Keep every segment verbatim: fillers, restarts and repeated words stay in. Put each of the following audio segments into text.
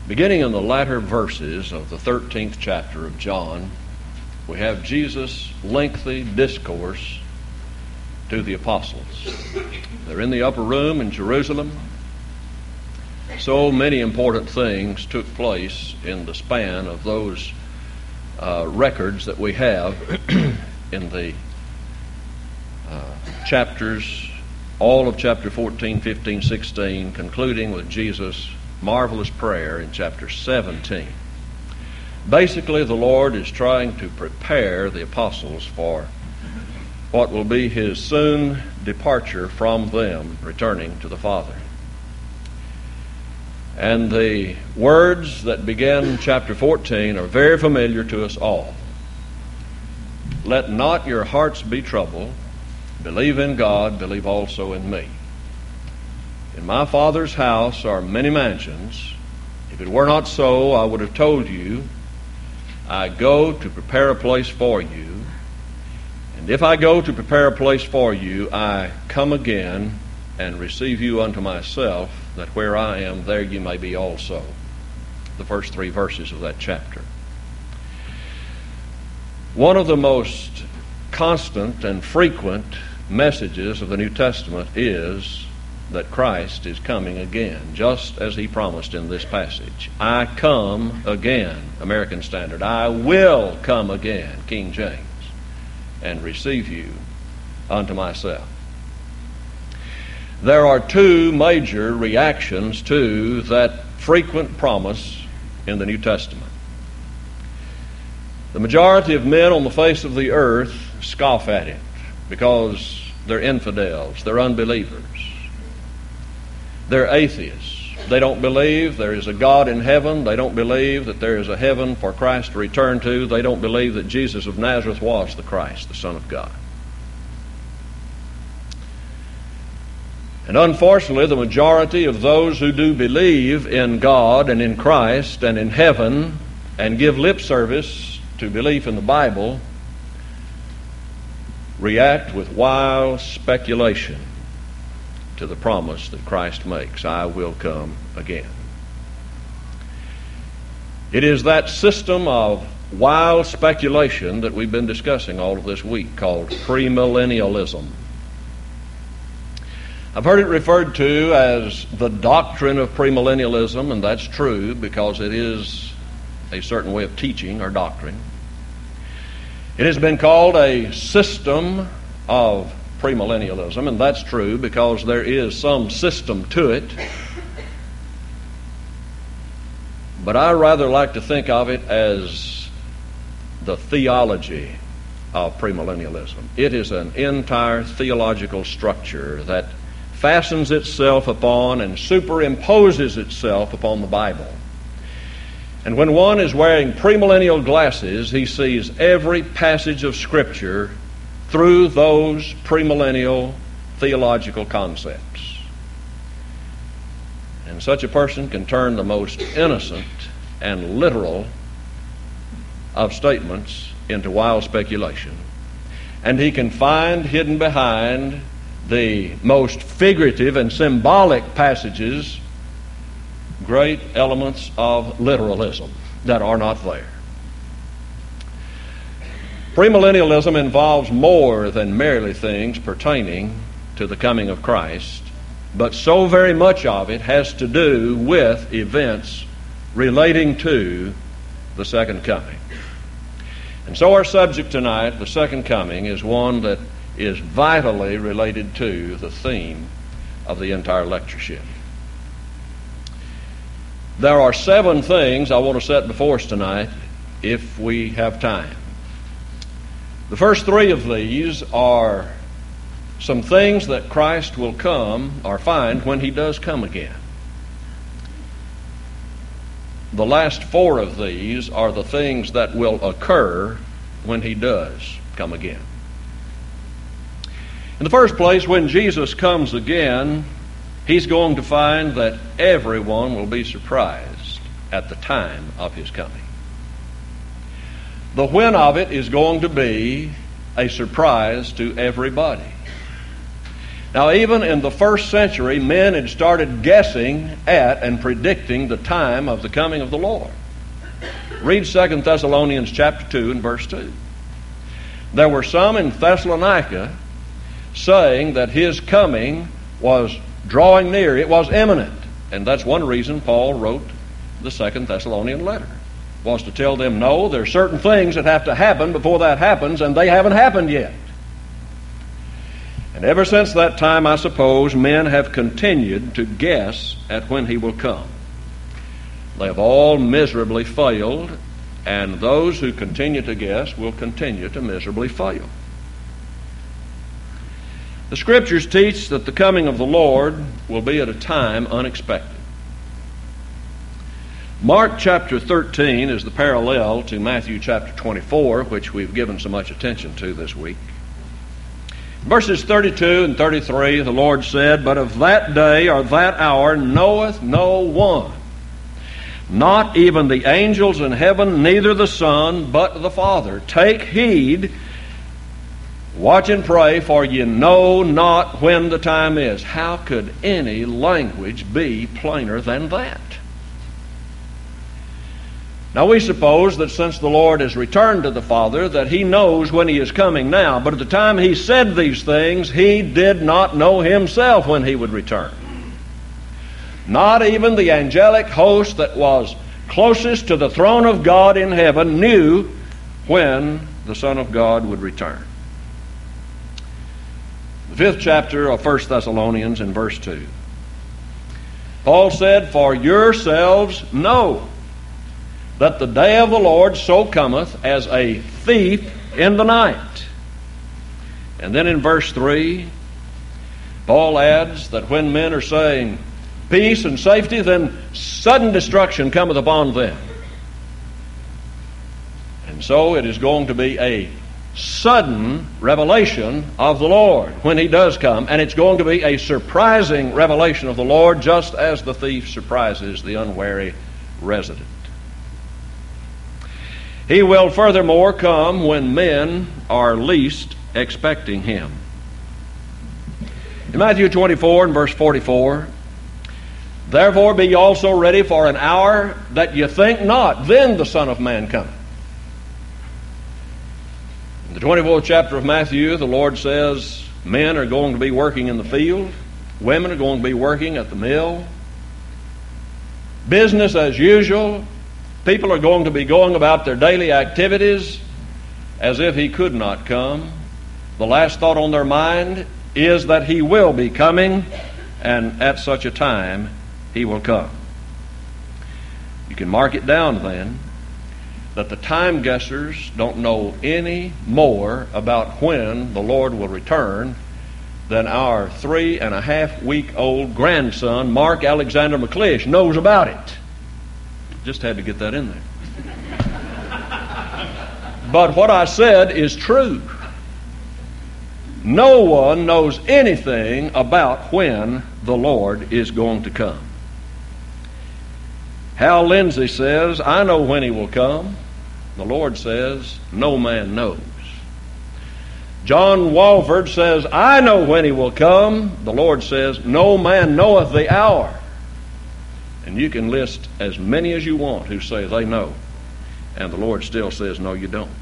Beginning in the latter verses of the thirteenth chapter of John, we have Jesus' lengthy discourse to the apostles. They're in the upper room in Jerusalem. So many important things took place in the span of those uh, records that we have in the uh, chapters, all of chapter fourteen, fifteen, sixteen, concluding with Jesus' marvelous prayer in chapter seventeen. Basically, the Lord is trying to prepare the apostles for what will be his soon departure from them, returning to the Father. And the words that begin chapter fourteen are very familiar to us all. Let not your hearts be troubled. Believe in God, believe also in me. In my Father's house are many mansions. If it were not so, I would have told you. I go to prepare a place for you. And if I go to prepare a place for you, I come again and receive you unto myself, that where I am, there you may be also. The first three verses of that chapter. One of the most constant and frequent messages of the New Testament is that Christ is coming again, just as he promised in this passage. I come again, American Standard. I will come again, King James, and receive you unto myself. There are two major reactions to that frequent promise in the New Testament. The majority of men on the face of the earth scoff at it because they're infidels, they're unbelievers. They're atheists. They don't believe there is a God in heaven. They don't believe that there is a heaven for Christ to return to. They don't believe that Jesus of Nazareth was the Christ, the Son of God. And unfortunately, the majority of those who do believe in God and in Christ and in heaven and give lip service to belief in the Bible react with wild speculation to the promise that Christ makes, I will come again. It is that system of wild speculation that we've been discussing all of this week, called premillennialism. I've heard it referred to as the doctrine of premillennialism, and that's true because it is a certain way of teaching or doctrine. It has been called a system of premillennialism, and that's true because there is some system to it. But I rather like to think of it as the theology of premillennialism. It is an entire theological structure that fastens itself upon and superimposes itself upon the Bible. And when one is wearing premillennial glasses, he sees every passage of Scripture through those premillennial theological concepts. And such a person can turn the most innocent and literal of statements into wild speculation. And he can find hidden behind the most figurative and symbolic passages great elements of literalism that are not there. Premillennialism involves more than merely things pertaining to the coming of Christ, but so very much of it has to do with events relating to the second coming. And so our subject tonight, the second coming, is one that is vitally related to the theme of the entire lectureship. There are seven things I want to set before us tonight if we have time. The first three of these are some things that Christ will come or find when he does come again. The last four of these are the things that will occur when he does come again. In the first place, when Jesus comes again, he's going to find that everyone will be surprised at the time of his coming. The when of it is going to be a surprise to everybody. Now, even in the first century, men had started guessing at and predicting the time of the coming of the Lord. Read Second Thessalonians chapter two and verse two. There were some in Thessalonica saying that his coming was drawing near. It was imminent. And that's one reason Paul wrote the Second Thessalonian letter, was to tell them, no, there are certain things that have to happen before that happens, and they haven't happened yet. And ever since that time, I suppose, men have continued to guess at when he will come. They have all miserably failed, and those who continue to guess will continue to miserably fail. The Scriptures teach that the coming of the Lord will be at a time unexpected. Mark chapter thirteen is the parallel to Matthew chapter twenty-four, which we've given so much attention to this week. Verses thirty-two and thirty-three, the Lord said, "But of that day or that hour knoweth no one, not even the angels in heaven, neither the Son, but the Father. Take heed, watch and pray, for ye know not when the time is." How could any language be plainer than that? Now we suppose that since the Lord has returned to the Father, that He knows when He is coming now. But at the time He said these things, He did not know Himself when He would return. Not even the angelic host that was closest to the throne of God in heaven knew when the Son of God would return. The fifth chapter of First Thessalonians in verse two. Paul said, "For yourselves know that the day of the Lord so cometh as a thief in the night." And then in verse three, Paul adds that when men are saying peace and safety, then sudden destruction cometh upon them. And so it is going to be a sudden revelation of the Lord when He does come, and it's going to be a surprising revelation of the Lord, just as the thief surprises the unwary resident. He will furthermore come when men are least expecting Him. In Matthew twenty-four and verse forty-four, "Therefore be ye also ready, for an hour that ye think not, then the Son of Man cometh." In the twenty-fourth chapter of Matthew, the Lord says men are going to be working in the field, women are going to be working at the mill, business as usual. People are going to be going about their daily activities as if He could not come. The last thought on their mind is that He will be coming, and at such a time He will come. You can mark it down then that the time guessers don't know any more about when the Lord will return than our three and a half week old grandson, Mark Alexander McClish, knows about it. Just had to get that in there. But what I said is true. No one knows anything about when the Lord is going to come. Hal Lindsey says, "I know when He will come." The Lord says, "No man knows." John Walford says, "I know when He will come." The Lord says, "No man knoweth the hour." And you can list as many as you want who say they know. And the Lord still says, no, you don't.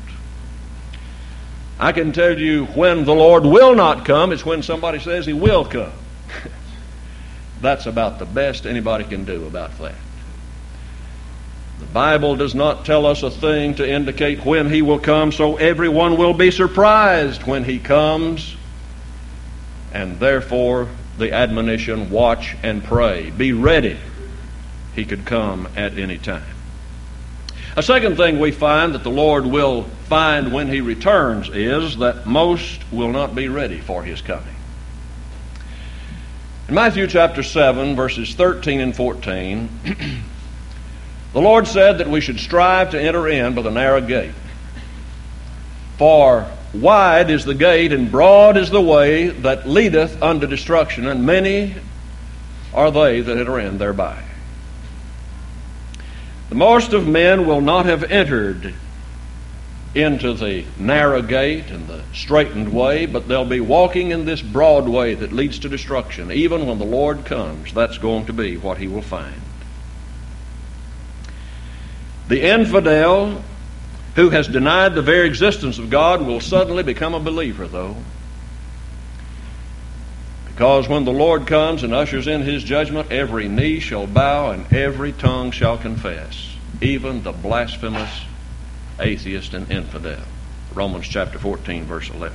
I can tell you when the Lord will not come. It's when somebody says He will come. That's about the best anybody can do about that. The Bible does not tell us a thing to indicate when He will come, so everyone will be surprised when He comes. And therefore, the admonition, watch and pray. Be ready. He could come at any time. A second thing we find that the Lord will find when He returns is that most will not be ready for His coming. In Matthew chapter seven, verses thirteen and fourteen, the Lord said that we should strive to enter in by the narrow gate. For wide is the gate and broad is the way that leadeth unto destruction, and many are they that enter in thereby. The most of men will not have entered into the narrow gate and the straightened way, but they'll be walking in this broad way that leads to destruction. Even when the Lord comes, that's going to be what he will find. The infidel who has denied the very existence of God will suddenly become a believer, though. Because when the Lord comes and ushers in his judgment, every knee shall bow and every tongue shall confess, even the blasphemous atheist and infidel. Romans chapter fourteen, verse eleven.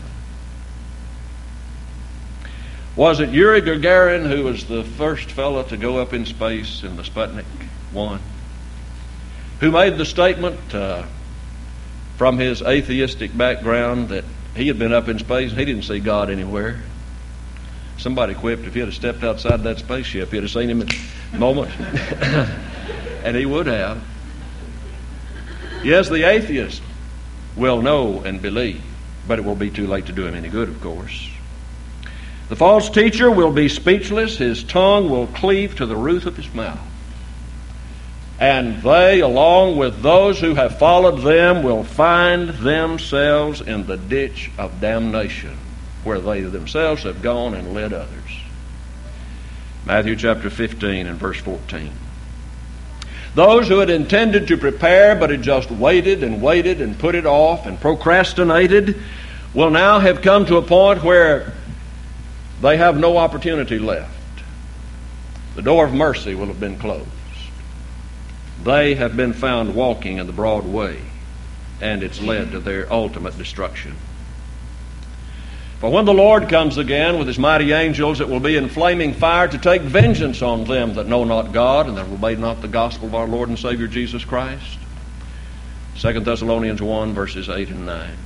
Was it Yuri Gagarin who was the first fellow to go up in space in the Sputnik one? Who made the statement uh, from his atheistic background that he had been up in space and he didn't see God anywhere? Somebody quipped if he had stepped outside that spaceship, he'd have seen him in a moment. And he would have. Yes, the atheist will know and believe, but it will be too late to do him any good, of course. The false teacher will be speechless. His tongue will cleave to the roof of his mouth. And they, along with those who have followed them, will find themselves in the ditch of damnation, where they themselves have gone and led others. Matthew chapter fifteen and verse fourteen. Those who had intended to prepare but had just waited and waited and put it off and procrastinated will now have come to a point where they have no opportunity left. The door of mercy will have been closed. They have been found walking in the broad way, and it's led to their ultimate destruction. For when the Lord comes again with his mighty angels, it will be in flaming fire to take vengeance on them that know not God and that obey not the gospel of our Lord and Savior Jesus Christ. Second Thessalonians one, verses eight and nine.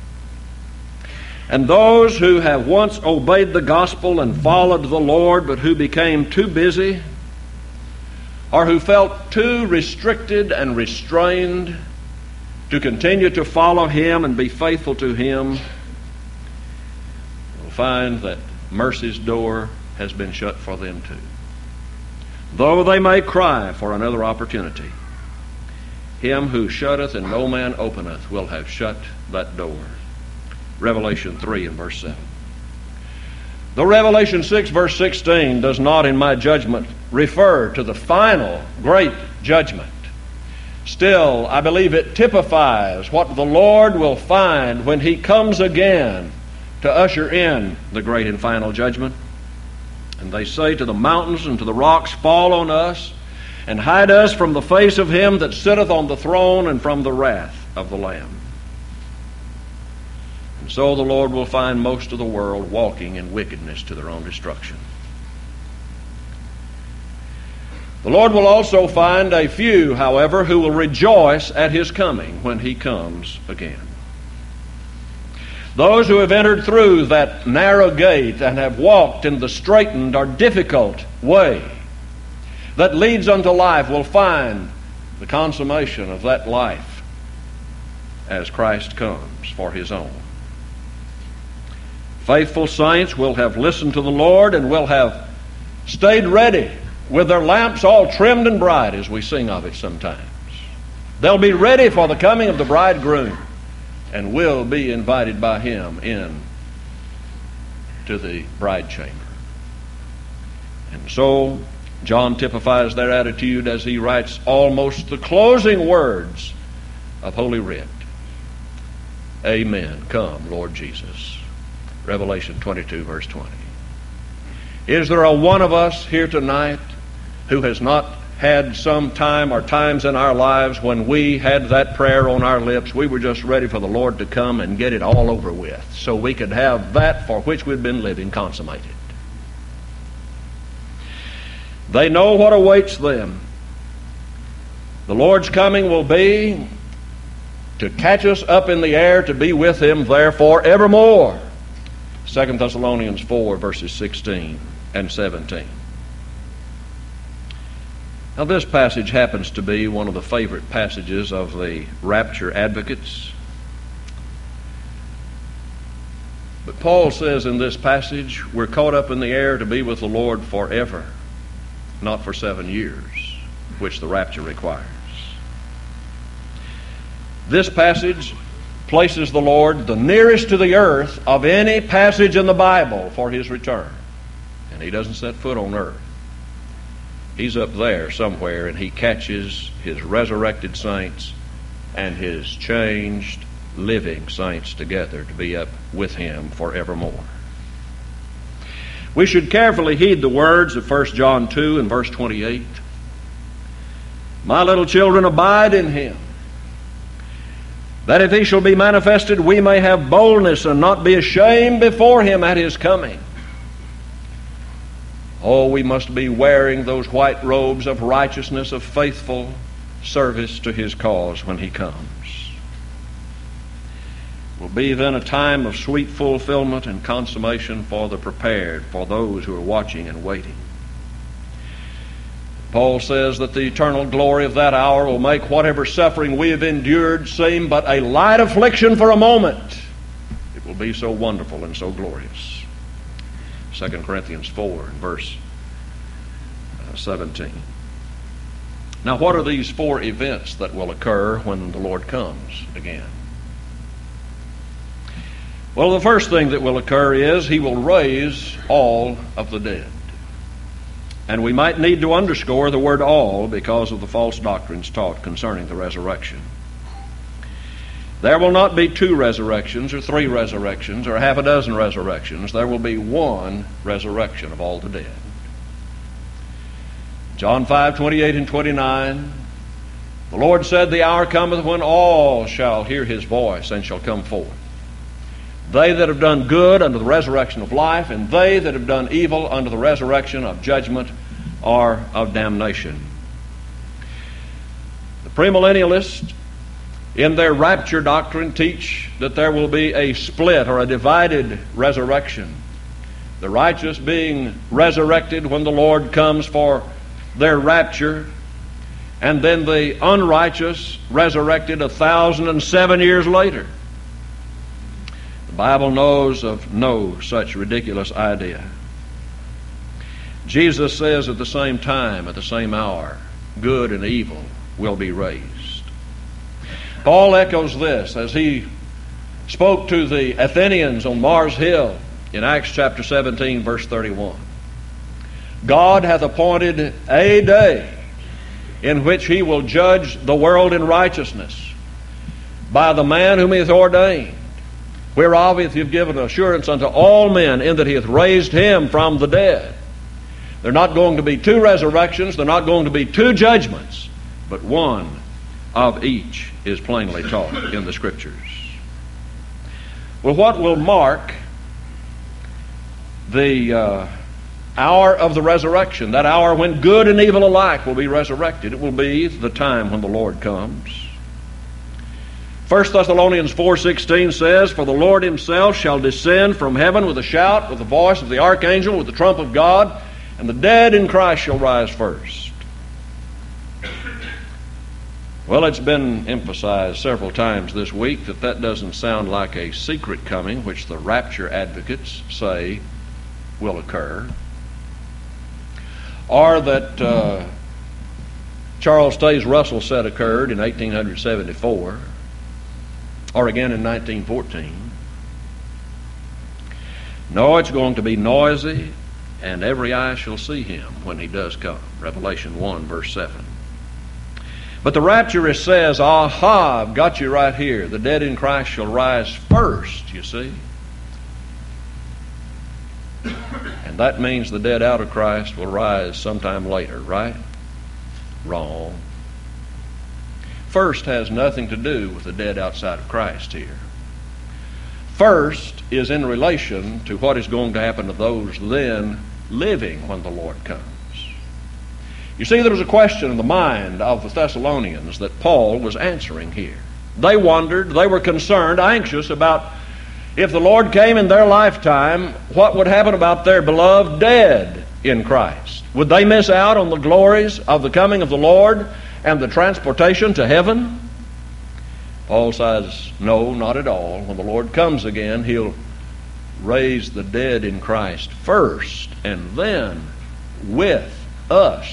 And those who have once obeyed the gospel and followed the Lord, but who became too busy, or who felt too restricted and restrained to continue to follow him and be faithful to him, find that mercy's door has been shut for them too. Though they may cry for another opportunity, him who shutteth and no man openeth will have shut that door. Revelation three and verse seven. Though Revelation six verse sixteen does not, in my judgment, refer to the final great judgment, still I believe it typifies what the Lord will find when he comes again to usher in the great and final judgment. And they say to the mountains and to the rocks, fall on us, and hide us from the face of him that sitteth on the throne and from the wrath of the Lamb. And so the Lord will find most of the world walking in wickedness to their own destruction. The Lord will also find a few, however, who will rejoice at his coming when he comes again. Those who have entered through that narrow gate and have walked in the straitened or difficult way that leads unto life will find the consummation of that life as Christ comes for his own. Faithful saints will have listened to the Lord and will have stayed ready with their lamps all trimmed and bright, as we sing of it sometimes. They'll be ready for the coming of the bridegroom, and will be invited by him in to the bride chamber. And so John typifies their attitude as he writes almost the closing words of Holy Writ. Amen. Come, Lord Jesus. Revelation twenty-two, verse twenty. Is there a one of us here tonight who has not had some time or times in our lives when we had that prayer on our lips? We were just ready for the Lord to come and get it all over with so we could have that for which we'd been living consummated. They know what awaits them. The Lord's coming will be to catch us up in the air to be with him there forevermore. Second Thessalonians four, verses sixteen and seventeen. Now, this passage happens to be one of the favorite passages of the rapture advocates. But Paul says in this passage, we're caught up in the air to be with the Lord forever, not for seven years, which the rapture requires. This passage places the Lord the nearest to the earth of any passage in the Bible for His return. And He doesn't set foot on earth. He's up there somewhere, and He catches His resurrected saints and His changed, living saints together to be up with Him forevermore. We should carefully heed the words of First John two and verse twenty-eight. My little children, abide in Him, that if He shall be manifested, we may have boldness and not be ashamed before Him at His coming. Oh, we must be wearing those white robes of righteousness, of faithful service to His cause when He comes. It will be then a time of sweet fulfillment and consummation for the prepared, for those who are watching and waiting. Paul says that the eternal glory of that hour will make whatever suffering we have endured seem but a light affliction for a moment. It will be so wonderful and so glorious. Second Corinthians four and verse seventeen. Now, what are these four events that will occur when the Lord comes again? Well, the first thing that will occur is He will raise all of the dead. And we might need to underscore the word all because of the false doctrines taught concerning the resurrection. There will not be two resurrections or three resurrections or half a dozen resurrections. There will be one resurrection of all the dead. John five, twenty-eight and twenty-nine, the Lord said, the hour cometh when all shall hear His voice and shall come forth. They that have done good unto the resurrection of life, and they that have done evil unto the resurrection of judgment or of damnation. The premillennialists, in their rapture doctrine, teach that there will be a split or a divided resurrection. The righteous being resurrected when the Lord comes for their rapture, and then the unrighteous resurrected a thousand and seven years later. The Bible knows of no such ridiculous idea. Jesus says at the same time, at the same hour, good and evil will be raised. Paul echoes this as he spoke to the Athenians on Mars Hill in Acts chapter seventeen, verse thirty-one. God hath appointed a day in which He will judge the world in righteousness by the man whom He hath ordained, whereof He hath given assurance unto all men, in that He hath raised Him from the dead. There are not going to be two resurrections, there are not going to be two judgments, but one of each is plainly taught in the Scriptures. Well, what will mark the uh, hour of the resurrection, that hour when good and evil alike will be resurrected? It will be the time when the Lord comes. First Thessalonians four sixteen says, for the Lord Himself shall descend from heaven with a shout, with the voice of the archangel, with the trump of God, and the dead in Christ shall rise first. Well, it's been emphasized several times this week that that doesn't sound like a secret coming, which the rapture advocates say will occur, or that uh, Charles Taze Russell said occurred in eighteen seventy-four, or again in nineteen fourteen. No, it's going to be noisy, and every eye shall see Him when He does come. Revelation one, verse seven. But the rapturist says, aha, I've got you right here. The dead in Christ shall rise first, you see. And that means the dead out of Christ will rise sometime later, right? Wrong. First has nothing to do with the dead outside of Christ here. First is in relation to what is going to happen to those then living when the Lord comes. You see, there was a question in the mind of the Thessalonians that Paul was answering here. They wondered, they were concerned, anxious about if the Lord came in their lifetime, what would happen about their beloved dead in Christ? Would they miss out on the glories of the coming of the Lord and the transportation to heaven? Paul says, no, not at all. When the Lord comes again, He'll raise the dead in Christ first, and then with us,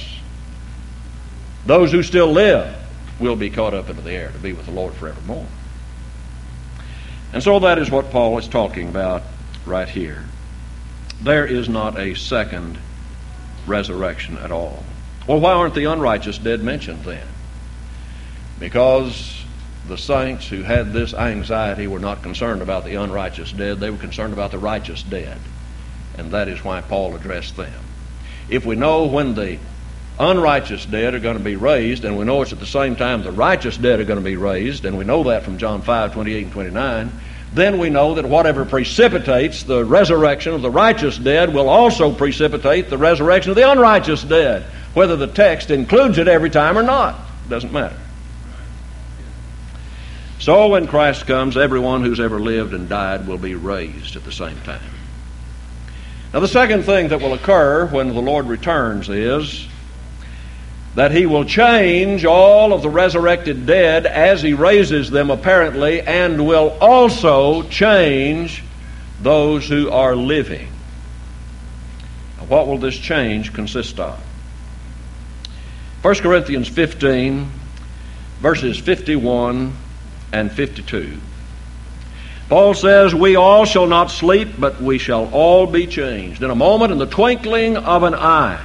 those who still live will be caught up into the air to be with the Lord forevermore. And so that is what Paul is talking about right here. There is not a second resurrection at all. Well, why aren't the unrighteous dead mentioned then? Because the saints who had this anxiety were not concerned about the unrighteous dead. They were concerned about the righteous dead. And that is why Paul addressed them. If we know when the unrighteous dead are going to be raised, and we know it's at the same time the righteous dead are going to be raised, and we know that from John five, twenty-eight and twenty-nine, then we know that whatever precipitates the resurrection of the righteous dead will also precipitate the resurrection of the unrighteous dead. Whether the text includes it every time or not, doesn't matter. So when Christ comes, everyone who's ever lived and died will be raised at the same time. Now the second thing that will occur when the Lord returns is that He will change all of the resurrected dead as He raises them apparently, and will also change those who are living. Now, what will this change consist of? First Corinthians fifteen, verses fifty-one and fifty-two. Paul says, "We all shall not sleep, but we shall all be changed in a moment, in the twinkling of an eye,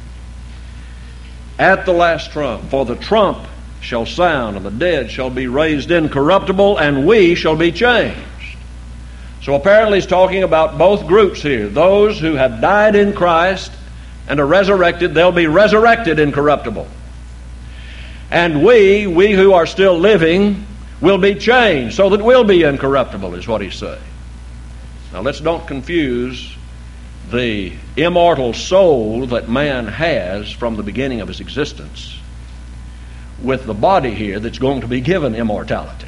at the last trump. For the trump shall sound, and the dead shall be raised incorruptible, and we shall be changed." So apparently he's talking about both groups here. Those who have died in Christ and are resurrected, they'll be resurrected incorruptible. And we, we who are still living, will be changed so that we'll be incorruptible, is what he's saying. Now let's don't confuse the immortal soul that man has from the beginning of his existence with the body here that's going to be given immortality.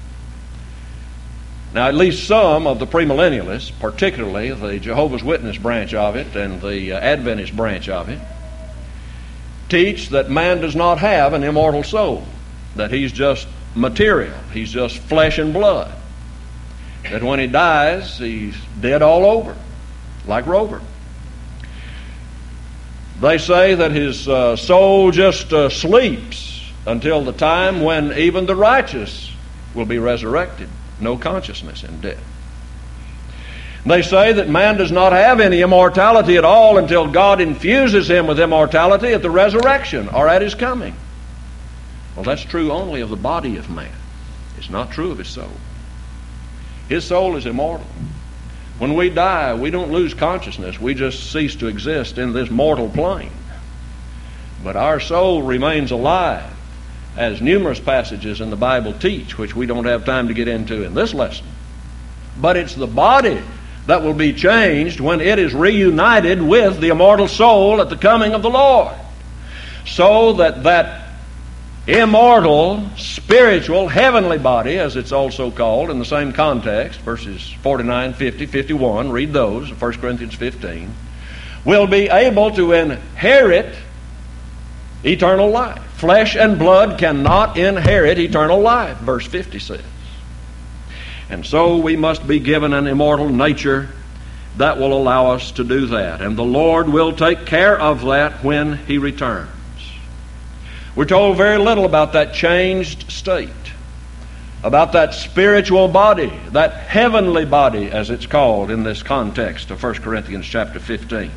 Now at least some of the premillennialists, particularly the Jehovah's Witness branch of it and the Adventist branch of it, teach that man does not have an immortal soul, that he's just material, he's just flesh and blood, that when he dies he's dead all over, like Rover. They say that his uh, soul just uh, sleeps until the time when even the righteous will be resurrected, no consciousness in death. They say that man does not have any immortality at all until God infuses him with immortality at the resurrection or at his coming. Well, that's true only of the body of man. It's not true of his soul. His soul is immortal. When we die, we don't lose consciousness. We just cease to exist in this mortal plane. But our soul remains alive, as numerous passages in the Bible teach, which we don't have time to get into in this lesson. But it's the body that will be changed when it is reunited with the immortal soul at the coming of the Lord. So that that immortal, spiritual, heavenly body, as it's also called in the same context, verses forty-nine, fifty, fifty-one, read those, First Corinthians fifteen, will be able to inherit eternal life. Flesh and blood cannot inherit eternal life, verse fifty says. And so we must be given an immortal nature that will allow us to do that. And the Lord will take care of that when He returns. We're told very little about that changed state, about that spiritual body, that heavenly body, as it's called in this context of First Corinthians chapter fifteen.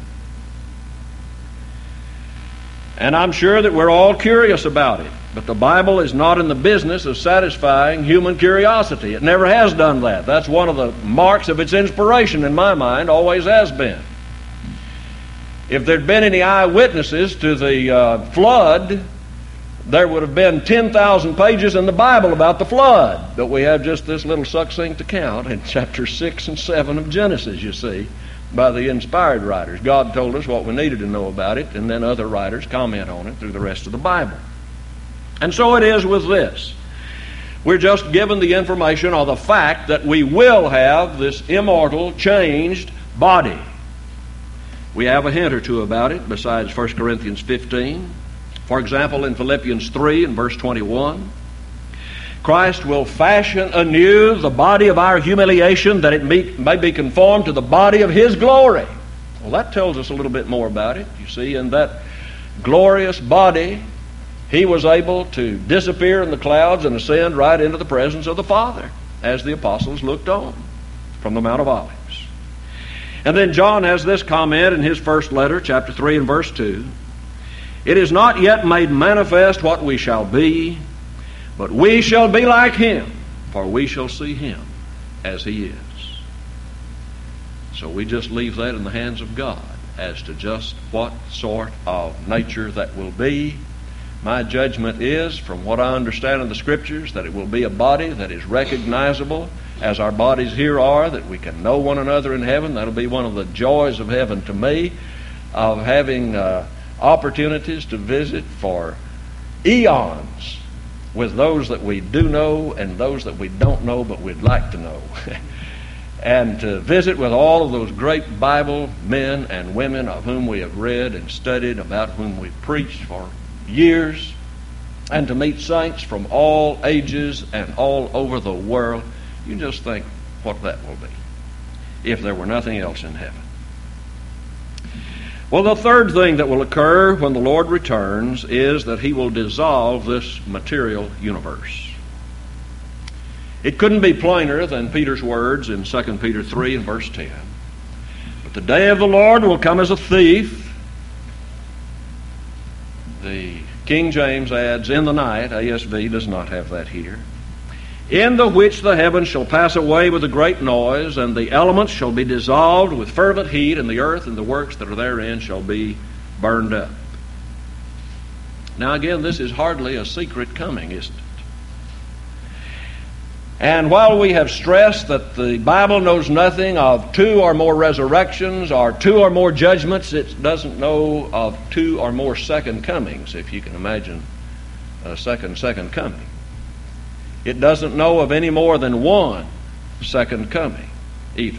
And I'm sure that we're all curious about it, but the Bible is not in the business of satisfying human curiosity. It never has done that. That's one of the marks of its inspiration in my mind, always has been. If there'd been any eyewitnesses to the uh, flood, there would have been ten thousand pages in the Bible about the flood. But we have just this little succinct account in chapter six and seven of Genesis, you see, by the inspired writers. God told us what we needed to know about it, and then other writers comment on it through the rest of the Bible. And so it is with this. We're just given the information or the fact that we will have this immortal, changed body. We have a hint or two about it besides First Corinthians fifteen. For example, in Philippians three and verse twenty-one, Christ will fashion anew the body of our humiliation that it may be conformed to the body of His glory. Well, that tells us a little bit more about it. You see, in that glorious body, He was able to disappear in the clouds and ascend right into the presence of the Father. as the apostles looked on from the Mount of Olives. And then John has this comment in his first letter, chapter three and verse two. It is not yet made manifest what we shall be, but we shall be like him, for we shall see him as he is. So we just leave that in the hands of God as to just what sort of nature that will be. My judgment is, from what I understand of the Scriptures, that it will be a body that is recognizable as our bodies here are, that we can know one another in heaven. That'll be one of the joys of heaven to me, of having uh, opportunities to visit for eons with those that we do know and those that we don't know but we'd like to know. And to visit with all of those great Bible men and women of whom we have read and studied, about whom we've preached for years, and to meet saints from all ages and all over the world. You just think what that will be if there were nothing else in heaven. Well, the third thing that will occur when the Lord returns is that he will dissolve this material universe. It couldn't be plainer than Peter's words in Second Peter three and verse ten. But the day of the Lord will come as a thief. The King James adds, in the night. A S V does not have that here. In the which the heavens shall pass away with a great noise, and the elements shall be dissolved with fervent heat, and the earth and the works that are therein shall be burned up. Now again, this is hardly a secret coming, isn't it? And while we have stressed that the Bible knows nothing of two or more resurrections or two or more judgments, it doesn't know of two or more second comings, if you can imagine a second second coming. It doesn't know of any more than one second coming either.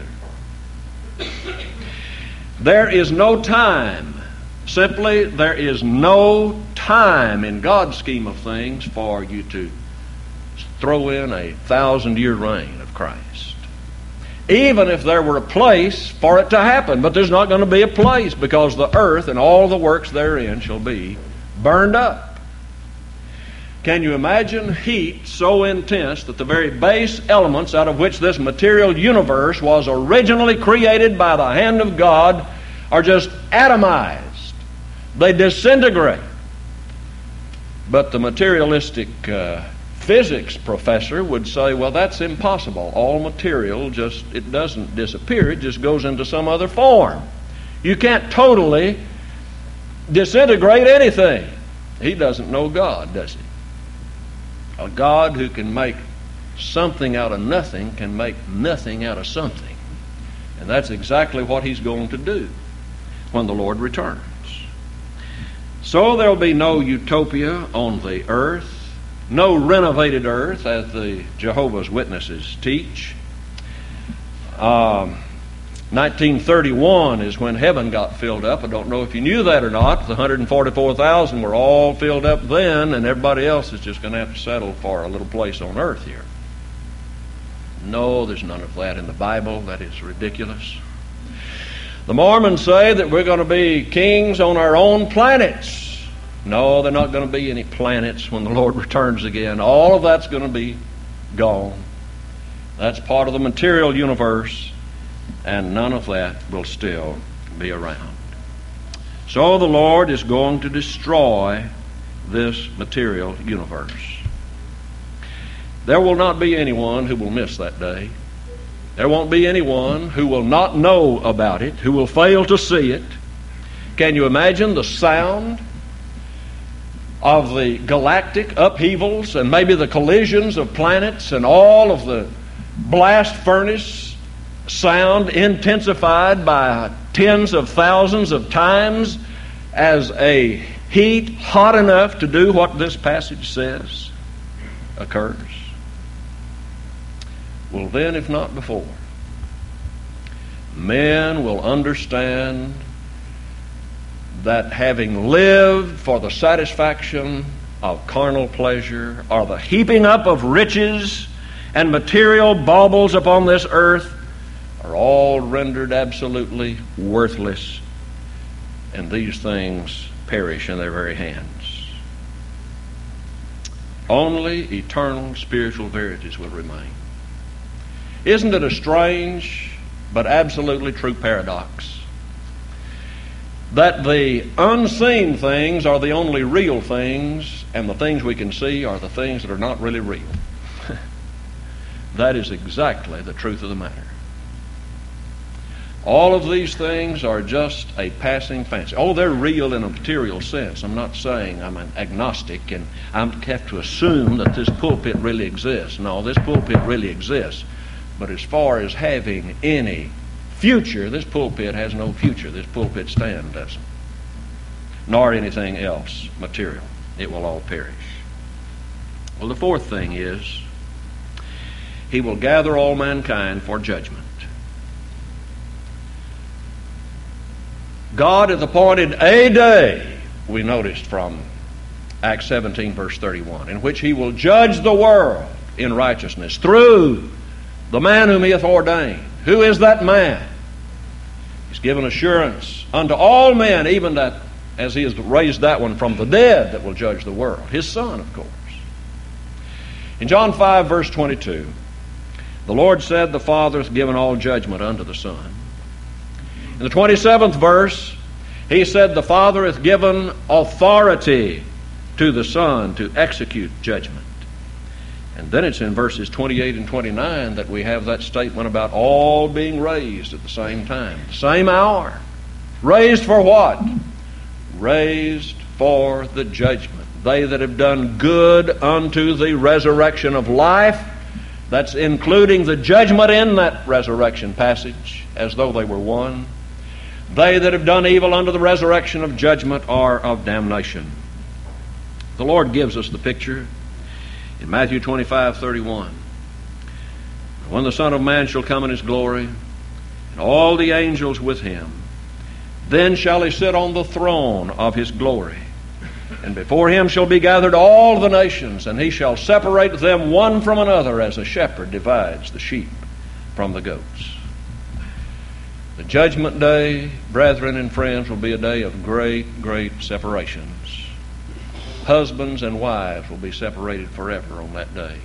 There is no time. Simply, there is no time in God's scheme of things for you to throw in a thousand-year reign of Christ. Even if there were a place for it to happen, but there's not going to be a place, because the earth and all the works therein shall be burned up. Can you imagine heat so intense that the very base elements out of which this material universe was originally created by the hand of God are just atomized? They disintegrate. But the materialistic uh, physics professor would say, well, that's impossible. All material just, it doesn't disappear. It just goes into some other form. You can't totally disintegrate anything. He doesn't know God, does he? A God who can make something out of nothing can make nothing out of something. And that's exactly what he's going to do when the Lord returns. So there'll be no utopia on the earth, no renovated earth, as the Jehovah's Witnesses teach. Um, nineteen thirty-one is when heaven got filled up. I don't know if you knew that or not. The one hundred forty-four thousand were all filled up then, and everybody else is just going to have to settle for a little place on earth here. No, there's none of that in the Bible. That is ridiculous. The Mormons say that we're going to be kings on our own planets. No, there are not going to be any planets when the Lord returns again. All of that's going to be gone. That's part of the material universe, and none of that will still be around. So the Lord is going to destroy this material universe. There will not be anyone who will miss that day. There won't be anyone who will not know about it, who will fail to see it. Can you imagine the sound of the galactic upheavals and maybe the collisions of planets and all of the blast furnace sound intensified by tens of thousands of times as a heat hot enough to do what this passage says occurs? Well, then, if not before, men will understand that having lived for the satisfaction of carnal pleasure or the heaping up of riches and material baubles upon this earth are all rendered absolutely worthless, and these things perish in their very hands. Only eternal spiritual verities will remain. Isn't it a strange but absolutely true paradox that the unseen things are the only real things, and the things we can see are the things that are not really real? That is exactly the truth of the matter. All of these things are just a passing fancy. Oh, they're real in a material sense. I'm not saying I'm an agnostic and I have to assume that this pulpit really exists. No, this pulpit really exists. But as far as having any future, this pulpit has no future. This pulpit stand doesn't. Nor anything else material. It will all perish. Well, the fourth thing is, He will gather all mankind for judgment. God hath appointed a day, we noticed from Acts seventeen, verse thirty-one, in which He will judge the world in righteousness through the man whom He hath ordained. Who is that man? He's given assurance unto all men, even that as He has raised that one from the dead that will judge the world. His Son, of course. In John five, verse twenty-two, the Lord said, the Father hath given all judgment unto the Son. In the twenty-seventh verse, He said, the Father hath given authority to the Son to execute judgment. And then it's in verses twenty-eight and twenty-nine that we have that statement about all being raised at the same time, the same hour. Raised for what? Raised for the judgment. They that have done good unto the resurrection of life. That's including the judgment in that resurrection passage, as though they were one. They that have done evil unto the resurrection of judgment are of damnation. The Lord gives us the picture in Matthew twenty-five, thirty-one. When the Son of Man shall come in His glory, and all the angels with Him, then shall He sit on the throne of His glory. And before Him shall be gathered all the nations, and He shall separate them one from another, as a shepherd divides the sheep from the goats. The judgment day, brethren and friends, will be a day of great, great separations. Husbands and wives will be separated forever on that day.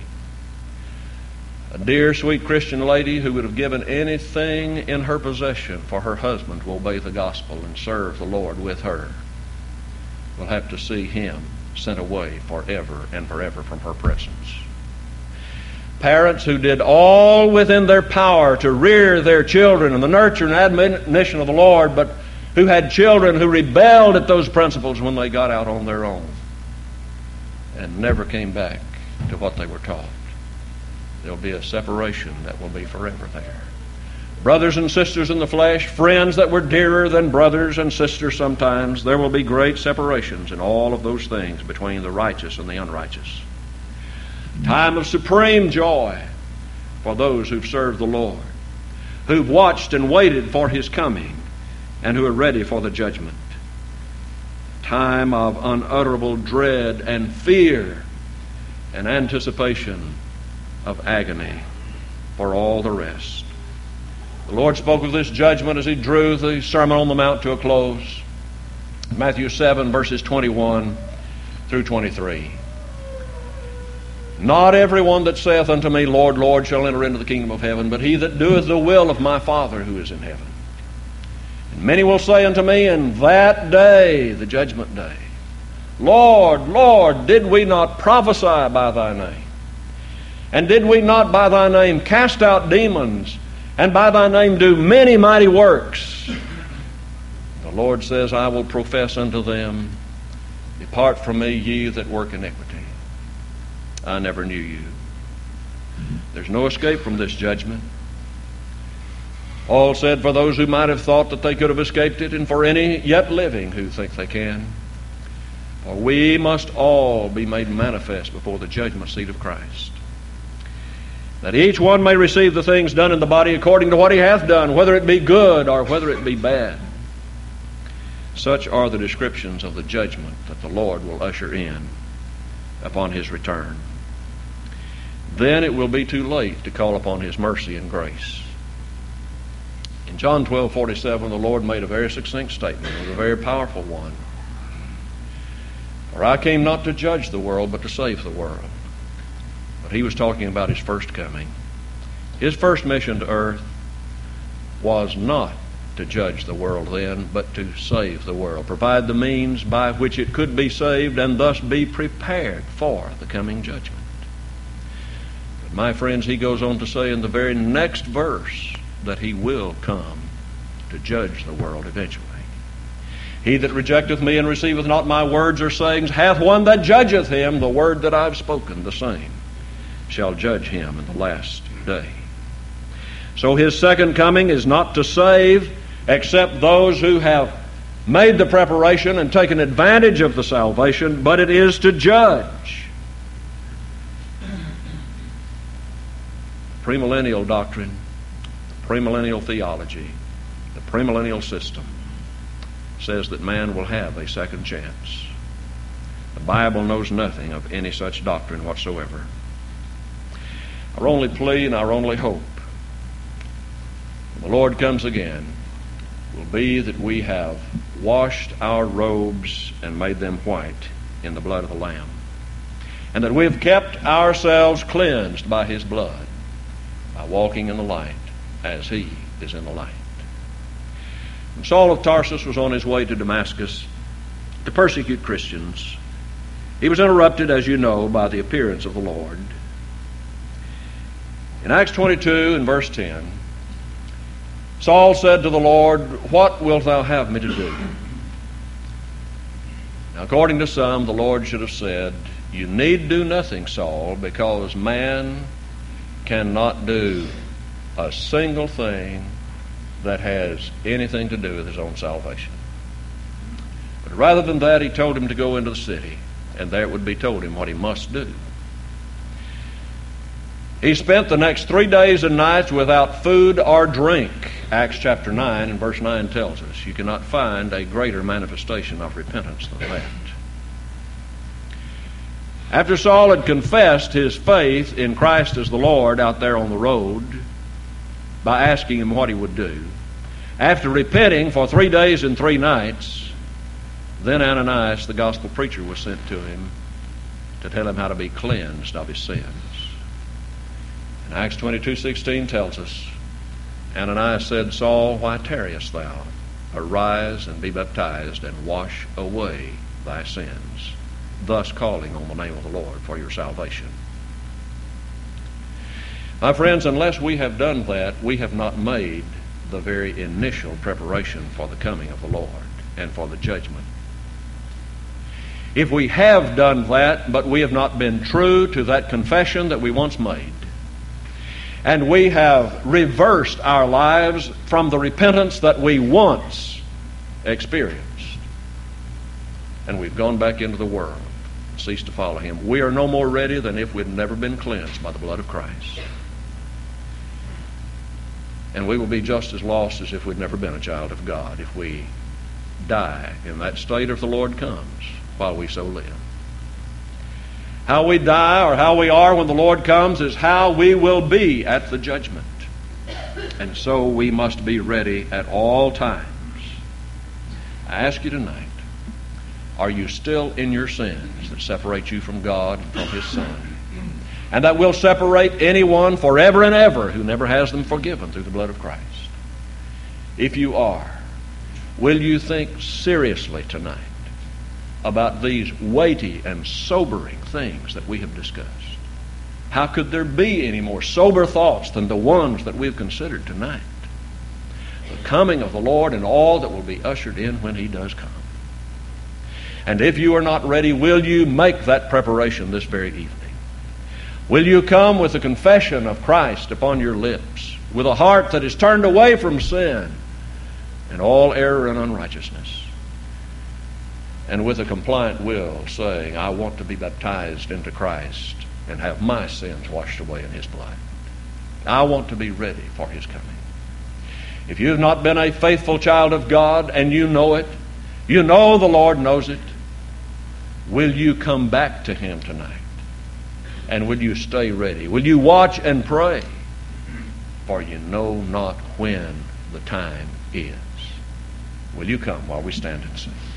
A dear, sweet Christian lady who would have given anything in her possession for her husband to obey the gospel and serve the Lord with her will have to see him sent away forever and forever from her presence. Parents who did all within their power to rear their children in the nurture and admonition of the Lord, but who had children who rebelled at those principles when they got out on their own and never came back to what they were taught. There'll be a separation that will be forever there. Brothers and sisters in the flesh, friends that were dearer than brothers and sisters sometimes, there will be great separations in all of those things between the righteous and the unrighteous. Time of supreme joy for those who've served the Lord, who've watched and waited for His coming, and who are ready for the judgment. Time of unutterable dread and fear and anticipation of agony for all the rest. The Lord spoke of this judgment as He drew the Sermon on the Mount to a close. Matthew seven, verses twenty-one through twenty-three. Not everyone that saith unto me, Lord, Lord, shall enter into the kingdom of heaven, but he that doeth the will of my Father who is in heaven. And many will say unto me in that day, the judgment day, Lord, Lord, did we not prophesy by Thy name? And did we not by Thy name cast out demons, and by Thy name do many mighty works? The Lord says, I will profess unto them, Depart from me, ye that work iniquity. I never knew you. There's no escape from this judgment. Paul said, for those who might have thought that they could have escaped it, and for any yet living who think they can, for we must all be made manifest before the judgment seat of Christ, that each one may receive the things done in the body according to what he hath done, whether it be good or whether it be bad. Such are the descriptions of the judgment that the Lord will usher in upon His return. Then it will be too late to call upon His mercy and grace. In John twelve forty-seven, the Lord made a very succinct statement. It was a very powerful one. For I came not to judge the world, but to save the world. But He was talking about His first coming. His first mission to earth was not to judge the world then, but to save the world, provide the means by which it could be saved and thus be prepared for the coming judgment. But my friends, he goes on to say in the very next verse that he will come to judge the world eventually. He that rejecteth me and receiveth not my words or sayings hath one that judgeth him. The word that I've spoken, the same shall judge him in the last day. So his second coming is not to save except those who have made the preparation and taken advantage of the salvation, but it is to judge. Premillennial doctrine, premillennial theology, the premillennial system says that man will have a second chance. The Bible knows nothing of any such doctrine whatsoever. Our only plea and our only hope when the Lord comes again will be that we have washed our robes and made them white in the blood of the Lamb, and that we have kept ourselves cleansed by his blood by walking in the light as he is in the light. When Saul of Tarsus was on his way to Damascus to persecute Christians, he was interrupted, as you know, by the appearance of the Lord. In Acts twenty-two and verse ten, Saul said to the Lord, "What wilt thou have me to do?" Now, according to some, the Lord should have said, "You need do nothing, Saul, because man cannot do a single thing that has anything to do with his own salvation." But rather than that, he told him to go into the city, and there it would be told him what he must do. He spent the next three days and nights without food or drink. Acts chapter nine and verse nine tells us you cannot find a greater manifestation of repentance than that. After Saul had confessed his faith in Christ as the Lord out there on the road by asking him what he would do, after repenting for three days and three nights, then Ananias, the gospel preacher, was sent to him to tell him how to be cleansed of his sins. And Acts twenty-two sixteen tells us, Ananias said, "Saul, why tarriest thou? Arise and be baptized and wash away thy sins," thus calling on the name of the Lord for your salvation. My friends, unless we have done that, we have not made the very initial preparation for the coming of the Lord and for the judgment. If we have done that, but we have not been true to that confession that we once made, and we have reversed our lives from the repentance that we once experienced, and we've gone back into the world, ceased to follow him, we are no more ready than if we'd never been cleansed by the blood of Christ. And we will be just as lost as if we'd never been a child of God if we die in that state if the Lord comes while we so live. How we die or how we are when the Lord comes is how we will be at the judgment. And so we must be ready at all times. I ask you tonight, are you still in your sins that separate you from God and from his Son, and that will separate anyone forever and ever who never has them forgiven through the blood of Christ? If you are, will you think seriously tonight about these weighty and sobering things that we have discussed? How could there be any more sober thoughts than the ones that we've considered tonight? The coming of the Lord and all that will be ushered in when he does come. And if you are not ready, will you make that preparation this very evening? Will you come with a confession of Christ upon your lips, with a heart that is turned away from sin and all error and unrighteousness, and with a compliant will saying, "I want to be baptized into Christ and have my sins washed away in his blood. I want to be ready for his coming." If you have not been a faithful child of God and you know it, you know the Lord knows it, will you come back to him tonight? And will you stay ready? Will you watch and pray? For you know not when the time is. Will you come while we stand and sing?